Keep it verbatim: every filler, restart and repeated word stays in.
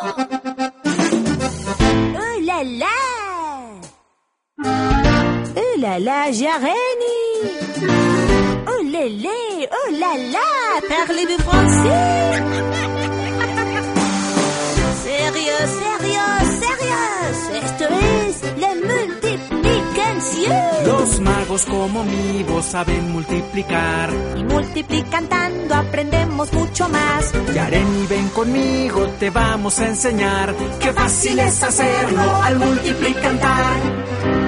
Oh là là! Oh là là, Jérémy! Oh lélé! Oh là là! Parlez-vous français? Sérieux, sérieux, sérieux. Esto es la multiplicación. Los magos como mi voz saben multiplicar. Y multiplicando aprendemos mucho más. Yareni, ven conmigo, te vamos a enseñar. Qué fácil es hacerlo al multiplicar.